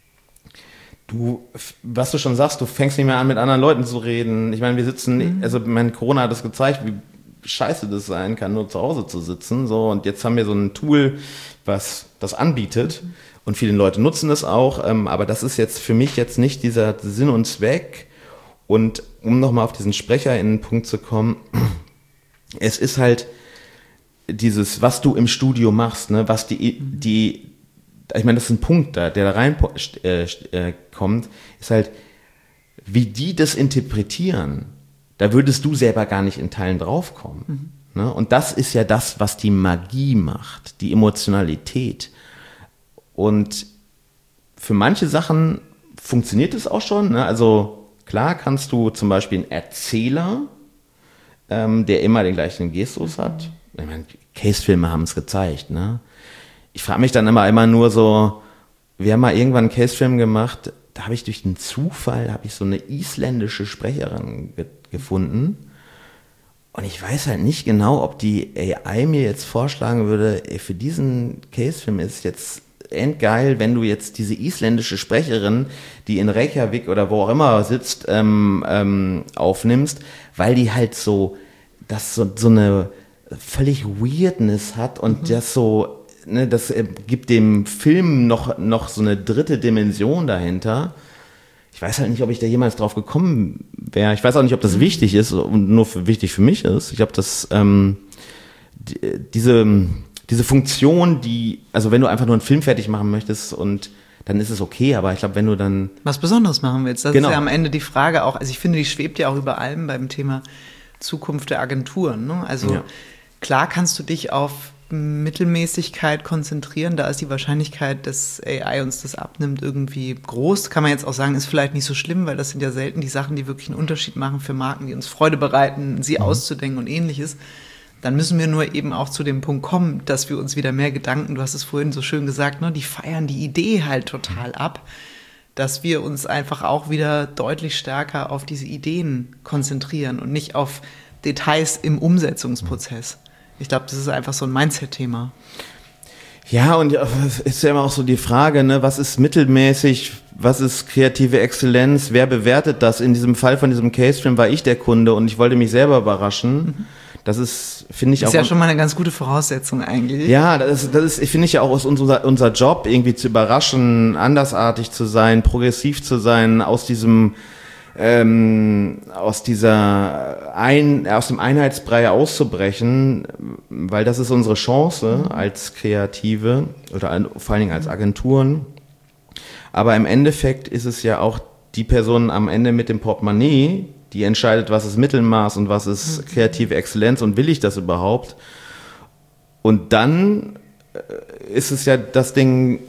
was du schon sagst, du fängst nicht mehr an, mit anderen Leuten zu reden. Ich meine, wir sitzen, also Corona hat es gezeigt, wie scheiße das sein kann, nur zu Hause zu sitzen. So, und jetzt haben wir so ein Tool, was das anbietet. Und viele Leute nutzen es auch. Aber das ist jetzt für mich jetzt nicht dieser Sinn und Zweck. Und um nochmal auf diesen SprecherInnen-Punkt zu kommen, es ist halt dieses, was du im Studio machst, ne, was ich meine, das ist ein Punkt der da rein kommt, ist halt, wie die das interpretieren, da würdest du selber gar nicht in Teilen draufkommen. Ne? Und das ist ja das, was die Magie macht, die Emotionalität. Und für manche Sachen funktioniert es auch schon. Ne? Also klar kannst du zum Beispiel einen Erzähler, der immer den gleichen Gestus hat. Ich meine, Case-Filme haben es gezeigt, ne? Ich frage mich dann immer nur so, wir haben mal irgendwann einen Case-Film gemacht, da habe ich durch den Zufall, so eine isländische Sprecherin gefunden und ich weiß halt nicht genau, ob die AI mir jetzt vorschlagen würde, für diesen Case-Film ist jetzt endgeil, wenn du jetzt diese isländische Sprecherin, die in Reykjavik oder wo auch immer sitzt, aufnimmst, weil die halt so eine völlig Weirdness hat und das so, ne, das gibt dem Film noch so eine dritte Dimension dahinter. Ich weiß halt nicht, ob ich da jemals drauf gekommen wäre. Ich weiß auch nicht, ob das wichtig ist und nur wichtig für mich ist. Ich glaube, dass diese Funktion, also wenn du einfach nur einen Film fertig machen möchtest und dann ist es okay, aber ich glaube, wenn du dann was Besonderes machen willst, das ist ja am Ende die Frage auch, also ich finde, die schwebt ja auch über allem beim Thema Zukunft der Agenturen. Ne? Also klar kannst du dich auf Mittelmäßigkeit konzentrieren, da ist die Wahrscheinlichkeit, dass AI uns das abnimmt, irgendwie groß. Kann man jetzt auch sagen, ist vielleicht nicht so schlimm, weil das sind ja selten die Sachen, die wirklich einen Unterschied machen für Marken, die uns Freude bereiten, sie auszudenken und ähnliches. Dann müssen wir nur eben auch zu dem Punkt kommen, dass wir uns wieder mehr Gedanken, du hast es vorhin so schön gesagt, ne, die feiern die Idee halt total ab, dass wir uns einfach auch wieder deutlich stärker auf diese Ideen konzentrieren und nicht auf Details im Umsetzungsprozess. Ich glaube, das ist einfach so ein Mindset-Thema. Ja, und es ist ja immer auch so die Frage, ne, was ist mittelmäßig, was ist kreative Exzellenz, wer bewertet das? In diesem Fall von diesem Case-Film war ich der Kunde und ich wollte mich selber überraschen. Das ist, finde ich, ist auch... Ist ja schon mal eine ganz gute Voraussetzung eigentlich. Ja, das ist, finde ich ja auch unser Job, irgendwie zu überraschen, andersartig zu sein, progressiv zu sein, aus dem Einheitsbrei auszubrechen, weil das ist unsere Chance als Kreative oder vor allen Dingen als Agenturen. Aber im Endeffekt ist es ja auch die Person am Ende mit dem Portemonnaie, die entscheidet, was ist Mittelmaß und was ist kreative Exzellenz und will ich das überhaupt? Und dann ist es ja das Ding,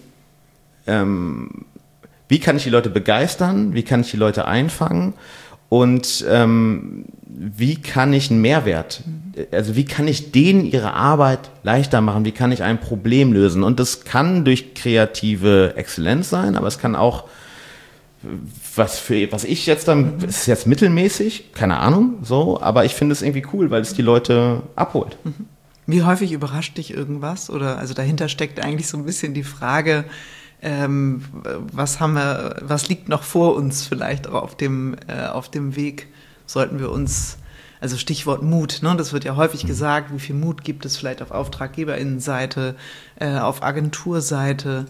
wie kann ich die Leute begeistern, wie kann ich die Leute einfangen und wie kann ich einen Mehrwert, also wie kann ich denen ihre Arbeit leichter machen, wie kann ich ein Problem lösen? Und das kann durch kreative Exzellenz sein, aber es kann auch was ich jetzt dann, ist jetzt mittelmäßig, keine Ahnung, so, aber ich finde es irgendwie cool, weil es die Leute abholt. Wie häufig überrascht dich irgendwas? Oder, also dahinter steckt eigentlich so ein bisschen die Frage, Was liegt noch vor uns vielleicht auch auf dem Weg? Sollten wir uns, also Stichwort Mut, ne? Das wird ja häufig gesagt, wie viel Mut gibt es vielleicht auf AuftraggeberInnenseite, auf Agenturseite?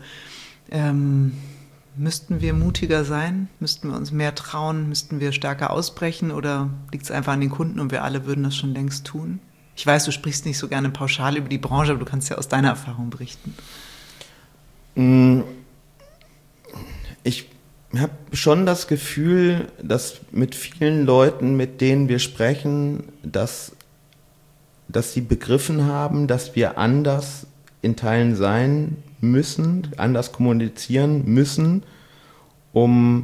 Müssten wir mutiger sein? Müssten wir uns mehr trauen? Müssten wir stärker ausbrechen? Oder liegt es einfach an den Kunden und wir alle würden das schon längst tun? Ich weiß, du sprichst nicht so gerne pauschal über die Branche, aber du kannst ja aus deiner Erfahrung berichten. Ich habe schon das Gefühl, dass mit vielen Leuten, mit denen wir sprechen, dass sie begriffen haben, dass wir anders in Teilen sein müssen, anders kommunizieren müssen, um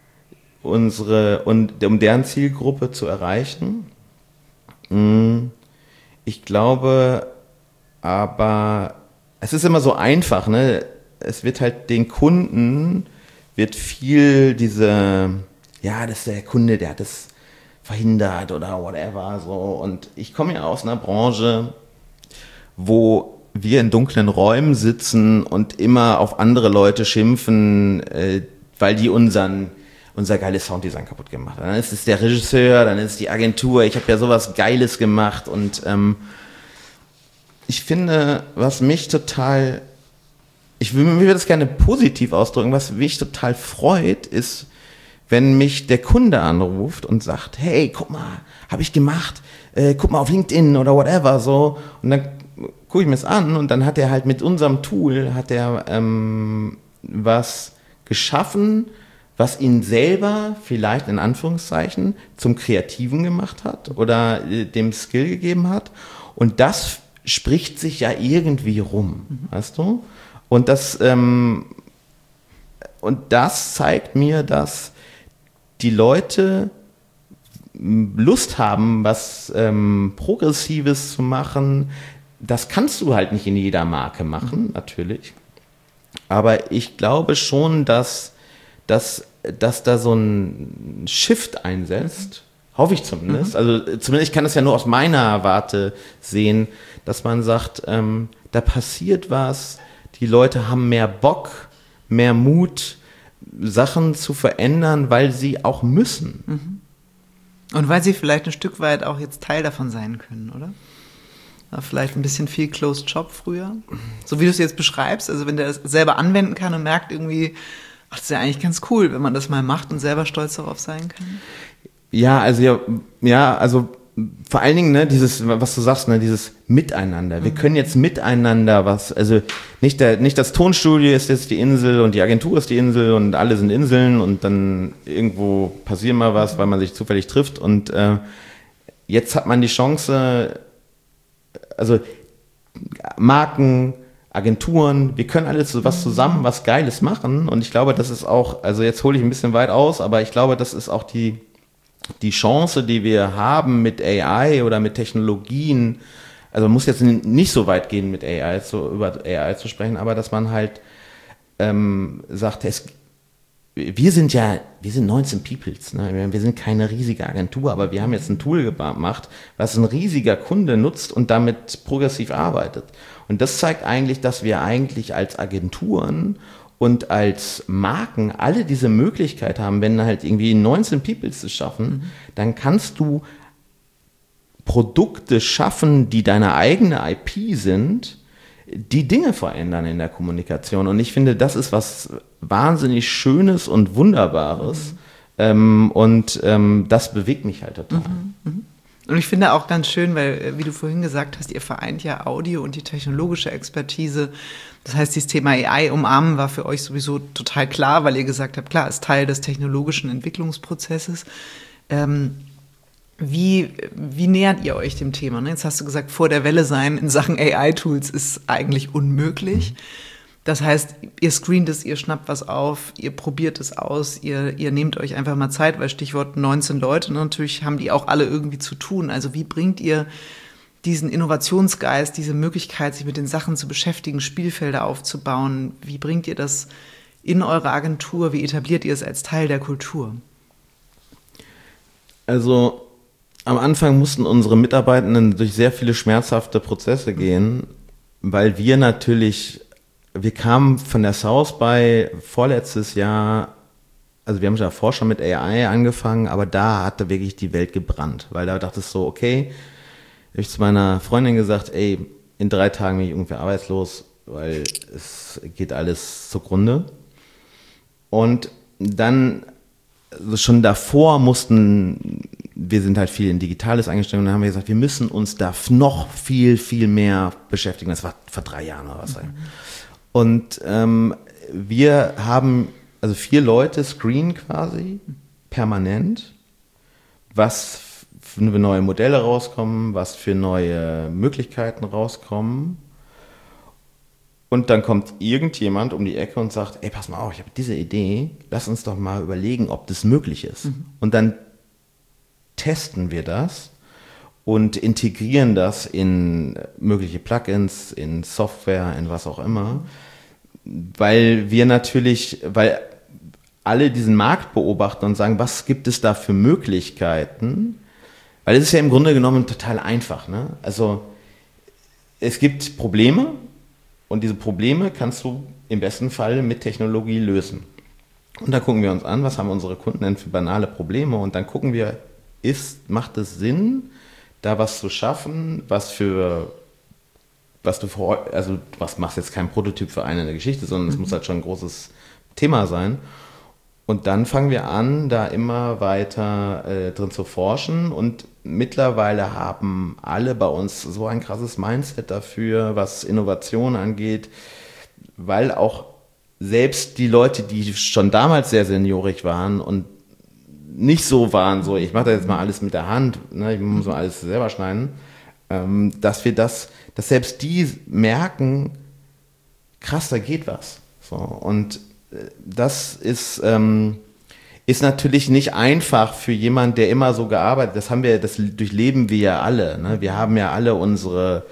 deren Zielgruppe zu erreichen. Ich glaube aber, es ist immer so einfach, ne? Es wird halt den Kunden, wird viel das ist der Kunde, der hat es verhindert oder whatever, so. Und ich komme ja aus einer Branche, wo wir in dunklen Räumen sitzen und immer auf andere Leute schimpfen, weil die unser geiles Sounddesign kaputt gemacht haben. Dann ist es der Regisseur, dann ist es die Agentur, ich habe ja sowas Geiles gemacht und ich finde, was mich total, ich würde das gerne positiv ausdrücken, was mich total freut, ist, wenn mich der Kunde anruft und sagt, hey, guck mal, habe ich gemacht, guck mal auf LinkedIn oder whatever, so. Und dann gucke ich mir es an und dann hat er halt mit unserem Tool, was geschaffen, was ihn selber vielleicht in Anführungszeichen zum Kreativen gemacht hat oder dem Skill gegeben hat. Und das spricht sich ja irgendwie rum, weißt du? Und das zeigt mir, dass die Leute Lust haben, was Progressives zu machen. Das kannst du halt nicht in jeder Marke machen, natürlich. Aber ich glaube schon, dass da so ein Shift einsetzt. Hoffe ich zumindest. Also zumindest, ich kann das ja nur aus meiner Warte sehen, dass man sagt, da passiert was, die Leute haben mehr Bock, mehr Mut, Sachen zu verändern, weil sie auch müssen. Und weil sie vielleicht ein Stück weit auch jetzt Teil davon sein können, oder? War vielleicht ein bisschen viel Closed Shop früher. So wie du es jetzt beschreibst, also wenn der das selber anwenden kann und merkt irgendwie, ach, das ist ja eigentlich ganz cool, wenn man das mal macht und selber stolz darauf sein kann. Ja, also vor allen Dingen, ne, dieses, was du sagst, ne, dieses Miteinander. Wir können jetzt miteinander also nicht das Tonstudio ist jetzt die Insel und die Agentur ist die Insel und alle sind Inseln und dann irgendwo passiert mal was, weil man sich zufällig trifft und jetzt hat man die Chance, also Marken, Agenturen, wir können alles was zusammen, was Geiles machen und ich glaube, das ist auch, also jetzt hole ich ein bisschen weit aus, aber ich glaube, das ist auch die Chance, die wir haben mit AI oder mit Technologien, also man muss jetzt nicht so weit gehen mit AI, über AI zu sprechen, aber dass man halt sagt, wir sind 19 Peoples, ne? Wir sind keine riesige Agentur, aber wir haben jetzt ein Tool gemacht, was ein riesiger Kunde nutzt und damit progressiv arbeitet. Und das zeigt eigentlich, dass wir eigentlich als Agenturen und als Marken alle diese Möglichkeit haben, wenn halt irgendwie 19 Peoples zu schaffen, dann kannst du Produkte schaffen, die deine eigene IP sind, die Dinge verändern in der Kommunikation. Und ich finde, das ist was wahnsinnig Schönes und Wunderbares. Das bewegt mich halt total. Und ich finde auch ganz schön, weil, wie du vorhin gesagt hast, ihr vereint ja Audio und die technologische Expertise. Das heißt, dieses Thema AI umarmen war für euch sowieso total klar, weil ihr gesagt habt, klar, ist Teil des technologischen Entwicklungsprozesses. Wie nähert ihr euch dem Thema? Jetzt hast du gesagt, vor der Welle sein in Sachen AI-Tools ist eigentlich unmöglich. Das heißt, ihr screent es, ihr schnappt was auf, ihr probiert es aus, ihr nehmt euch einfach mal Zeit, weil Stichwort 19 Leute, natürlich haben die auch alle irgendwie zu tun. Also wie bringt ihr diesen Innovationsgeist, diese Möglichkeit, sich mit den Sachen zu beschäftigen, Spielfelder aufzubauen, wie bringt ihr das in eure Agentur, wie etabliert ihr es als Teil der Kultur? Also am Anfang mussten unsere Mitarbeitenden durch sehr viele schmerzhafte Prozesse gehen, weil wir natürlich wir kamen von der South by vorletztes Jahr, also wir haben davor schon mit AI angefangen, aber da hatte wirklich die Welt gebrannt, weil da dachte ich so, okay, habe ich zu meiner Freundin gesagt, ey, in 3 Tagen bin ich ungefähr arbeitslos, weil es geht alles zugrunde. Und dann, also schon davor wir sind halt viel in Digitales eingestellt und dann haben wir gesagt, wir müssen uns da noch viel, viel mehr beschäftigen. Das war vor 3 Jahren oder was. Und wir haben, also 4 Leute screenen quasi permanent, was für neue Modelle rauskommen, was für neue Möglichkeiten rauskommen. Und dann kommt irgendjemand um die Ecke und sagt, ey, pass mal auf, ich habe diese Idee, lass uns doch mal überlegen, ob das möglich ist. Und dann testen wir das und integrieren das in mögliche Plugins, in Software, in was auch immer, weil alle diesen Markt beobachten und sagen, was gibt es da für Möglichkeiten? Weil es ist ja im Grunde genommen total einfach, ne? Also es gibt Probleme und diese Probleme kannst du im besten Fall mit Technologie lösen. Und da gucken wir uns an, was haben unsere Kunden denn für banale Probleme und dann gucken wir, macht es Sinn, da was zu schaffen, was machst jetzt kein Prototyp für eine Geschichte, sondern es muss halt schon ein großes Thema sein. Und dann fangen wir an, da immer weiter drin zu forschen und mittlerweile haben alle bei uns so ein krasses Mindset dafür, was Innovation angeht, weil auch selbst die Leute, die schon damals sehr seniorig waren und nicht so waren, so ich mache da jetzt mal alles mit der Hand, ne, ich muss mal alles selber schneiden, dass selbst die merken, krass, da geht was. So, und das ist natürlich nicht einfach für jemanden, der immer so gearbeitet hat. Das durchleben wir ja alle. Ne? Wir haben ja alle unsere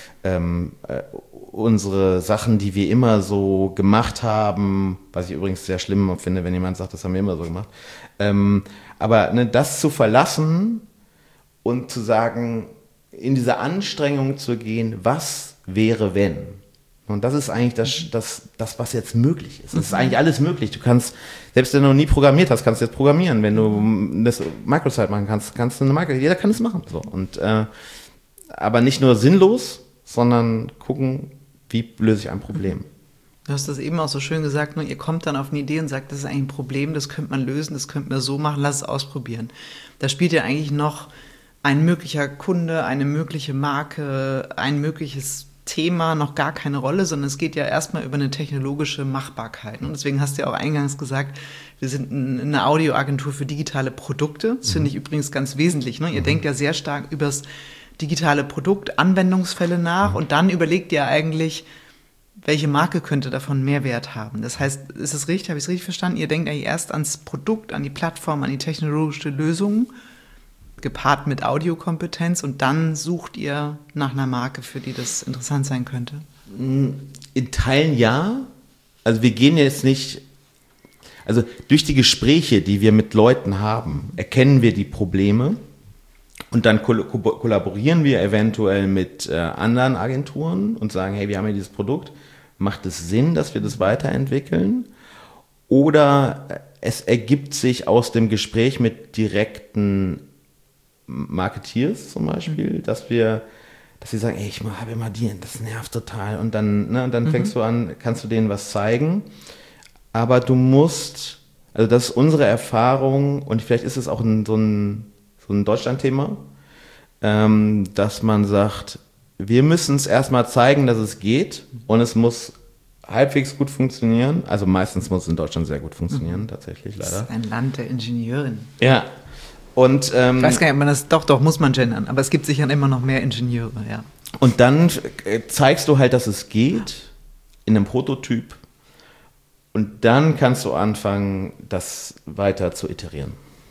Sachen, die wir immer so gemacht haben, was ich übrigens sehr schlimm finde, wenn jemand sagt, das haben wir immer so gemacht. Aber ne, das zu verlassen und zu sagen, in diese Anstrengung zu gehen, was wäre, wenn? Und das ist eigentlich das, was jetzt möglich ist. Es ist eigentlich alles möglich. Du kannst, selbst wenn du noch nie programmiert hast, kannst du jetzt programmieren. Wenn du das Microsite machen kannst du eine Microsite. Jeder kann es machen. So. Und, aber nicht nur sinnlos, sondern gucken, wie löse ich ein Problem. Du hast das eben auch so schön gesagt, ihr kommt dann auf eine Idee und sagt, das ist eigentlich ein Problem, das könnte man lösen, das könnte man so machen, lass es ausprobieren. Da spielt ja eigentlich noch ein möglicher Kunde, eine mögliche Marke, ein mögliches Thema noch gar keine Rolle, sondern es geht ja erstmal über eine technologische Machbarkeit. Und deswegen hast du ja auch eingangs gesagt, wir sind eine Audioagentur für digitale Produkte. Das finde ich übrigens ganz wesentlich. Ne? Ihr denkt ja sehr stark über das digitale Produkt, Anwendungsfälle nach und dann überlegt ihr eigentlich, welche Marke könnte davon Mehrwert haben. Das heißt, ist es richtig, habe ich es richtig verstanden? Ihr denkt eigentlich erst ans Produkt, an die Plattform, an die technologische Lösung, gepaart mit Audiokompetenz und dann sucht ihr nach einer Marke, für die das interessant sein könnte? In Teilen ja. Also wir gehen jetzt nicht, also durch die Gespräche, die wir mit Leuten haben, erkennen wir die Probleme und dann kollaborieren wir eventuell mit anderen Agenturen und sagen, hey, wir haben ja dieses Produkt, macht es Sinn, dass wir das weiterentwickeln? Oder es ergibt sich aus dem Gespräch mit direkten Marketeers zum Beispiel, dass sie sagen, ey, ich habe immer die, das nervt total und dann fängst du an, kannst du denen was zeigen, aber du musst, also das ist unsere Erfahrung und vielleicht ist es auch so ein Deutschland-Thema, dass man sagt, wir müssen es erstmal zeigen, dass es geht und es muss halbwegs gut funktionieren, also meistens muss es in Deutschland sehr gut funktionieren, tatsächlich leider. Das ist ein Land der Ingenieurin. Ja. Und, ich weiß gar nicht, ob man das, doch, muss man gendern, aber es gibt sicher immer noch mehr Ingenieure, ja. Und dann zeigst du halt, dass es geht in einem Prototyp und dann kannst du anfangen, das weiter zu iterieren.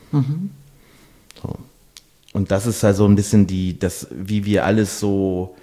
So. Und das ist halt so ein bisschen wie wir alles so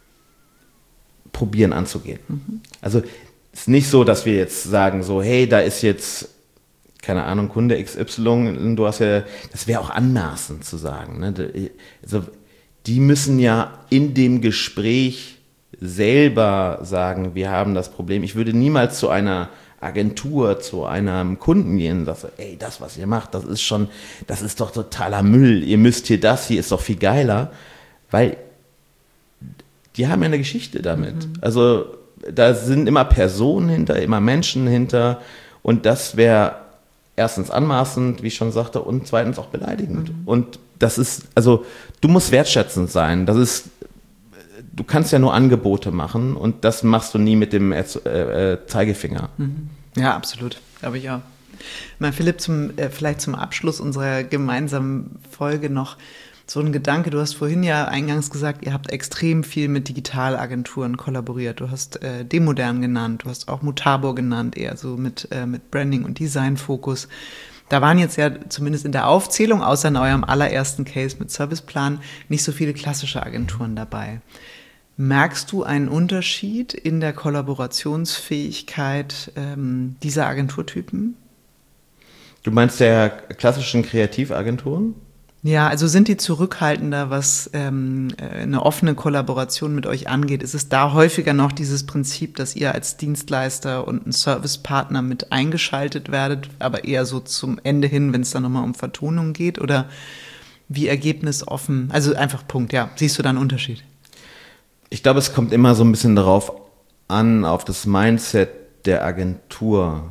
probieren anzugehen. Also es ist nicht so, dass wir jetzt sagen so, hey, da ist jetzt keine Ahnung, Kunde XY, du hast ja, das wäre auch anmaßend zu sagen. Ne? Also, die müssen ja in dem Gespräch selber sagen, wir haben das Problem. Ich würde niemals zu einer Agentur, zu einem Kunden gehen und sagen, ey, das, was ihr macht, das ist doch totaler Müll. Ihr müsst hier ist doch viel geiler. Weil die haben ja eine Geschichte damit. Also da sind immer Personen hinter, immer Menschen hinter. Und das wäre erstens anmaßend, wie ich schon sagte, und zweitens auch beleidigend. Und das ist, also du musst wertschätzend sein. Du kannst ja nur Angebote machen und das machst du nie mit dem Zeigefinger. Ja, absolut. Glaube ich auch. Mal Philipp, vielleicht zum Abschluss unserer gemeinsamen Folge noch so ein Gedanke. Du hast vorhin ja eingangs gesagt, ihr habt extrem viel mit Digitalagenturen kollaboriert. Du hast Demodern genannt, du hast auch Mutabo genannt, eher so mit Branding und Design-Fokus. Da waren jetzt ja zumindest in der Aufzählung, außer in eurem allerersten Case mit Serviceplan, nicht so viele klassische Agenturen dabei. Merkst du einen Unterschied in der Kollaborationsfähigkeit dieser Agenturtypen? Du meinst der klassischen Kreativagenturen? Ja, also sind die zurückhaltender, was eine offene Kollaboration mit euch angeht? Ist es da häufiger noch dieses Prinzip, dass ihr als Dienstleister und ein Servicepartner mit eingeschaltet werdet, aber eher so zum Ende hin, wenn es dann nochmal um Vertonung geht? Oder wie ergebnisoffen? Also einfach Punkt, ja. Siehst du da einen Unterschied? Ich glaube, es kommt immer so ein bisschen darauf an, auf das Mindset der Agentur.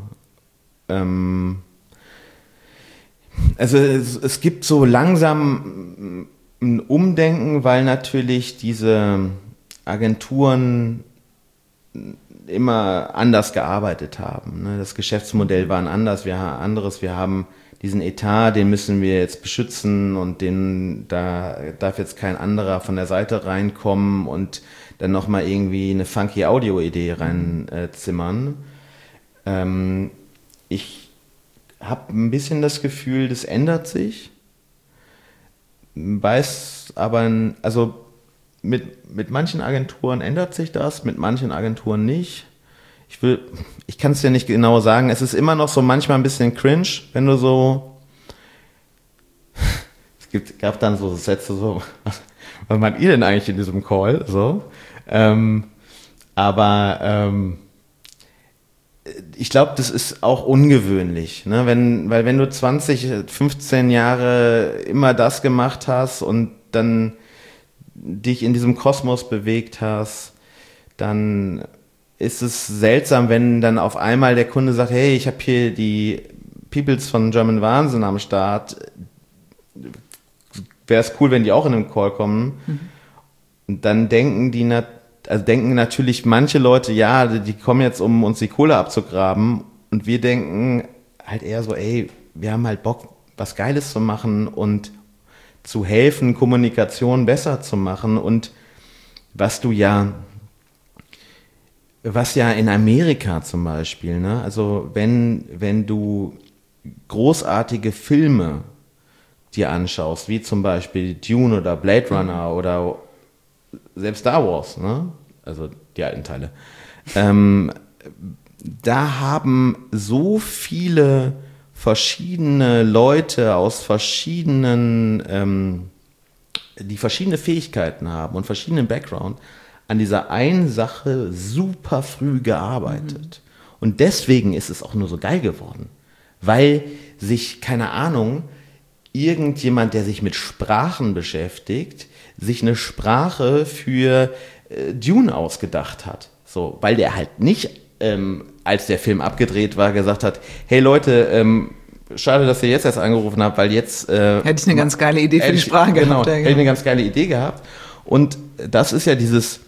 Also es gibt so langsam ein Umdenken, weil natürlich diese Agenturen immer anders gearbeitet haben. Das Geschäftsmodell war ein anderes. Wir haben diesen Etat, den müssen wir jetzt beschützen und da darf jetzt kein anderer von der Seite reinkommen und dann nochmal irgendwie eine funky Audio-Idee reinzimmern. Ich habe ein bisschen das Gefühl, das ändert sich. Weiß aber, also mit manchen Agenturen ändert sich das, mit manchen Agenturen nicht. Ich kann es dir nicht genau sagen. Es ist immer noch so manchmal ein bisschen cringe, wenn du so. Gab dann so Sätze so, was meint ihr denn eigentlich in diesem Call? So. Ich glaube, das ist auch ungewöhnlich, ne? Weil wenn du 15 Jahre immer das gemacht hast und dann dich in diesem Kosmos bewegt hast, dann ist es seltsam, wenn dann auf einmal der Kunde sagt, hey, ich habe hier die Peoples von German Wahnsinn am Start, wäre es cool, wenn die auch in den Call kommen. Und dann denken natürlich manche Leute, ja, die kommen jetzt, um uns die Kohle abzugraben, und wir denken halt eher so, ey, wir haben halt Bock, was Geiles zu machen und zu helfen, Kommunikation besser zu machen. Und was ja in Amerika zum Beispiel, ne? Also wenn du großartige Filme dir anschaust, wie zum Beispiel Dune oder Blade Runner oder selbst Star Wars, ne? Also die alten Teile, da haben so viele verschiedene Leute aus verschiedenen, die verschiedene Fähigkeiten haben und verschiedenen Background, an dieser einen Sache super früh gearbeitet. Und deswegen ist es auch nur so geil geworden. Weil sich, keine Ahnung, irgendjemand, der sich mit Sprachen beschäftigt, sich eine Sprache für Dune ausgedacht hat. So, weil der halt nicht, als der Film abgedreht war, gesagt hat, hey Leute, schade, dass ihr jetzt erst angerufen habt, weil jetzt... hätte ich eine ganz geile Idee für die Sprache gehabt. Genau, hätte ich eine ganz geile Idee gehabt. Und das ist ja dieses...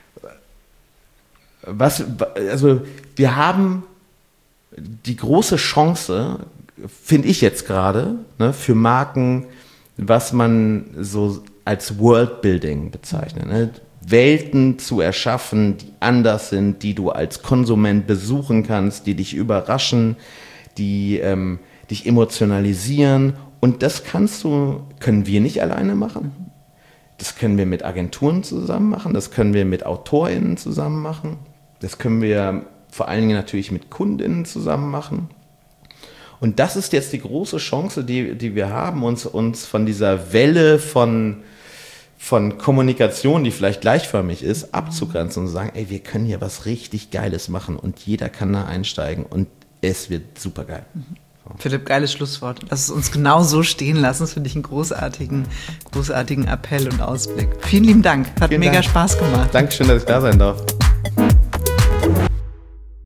Also wir haben die große Chance, finde ich jetzt gerade, ne, für Marken, was man so als Worldbuilding bezeichnet, ne? Welten zu erschaffen, die anders sind, die du als Konsument besuchen kannst, die dich überraschen, die dich emotionalisieren. Und das können wir nicht alleine machen. Das können wir mit Agenturen zusammen machen, das können wir mit AutorInnen zusammen machen. Das können wir vor allen Dingen natürlich mit KundInnen zusammen machen. Und das ist jetzt die große Chance, die wir haben, uns von dieser Welle von von Kommunikation, die vielleicht gleichförmig ist, abzugrenzen und zu sagen, ey, wir können hier was richtig Geiles machen und jeder kann da einsteigen und es wird super geil. Philipp, geiles Schlusswort. Lass es uns genau so stehen lassen. Das finde ich einen großartigen Appell und Ausblick. Vielen lieben Dank. Hat mega Spaß gemacht. Dankeschön, dass ich da sein darf.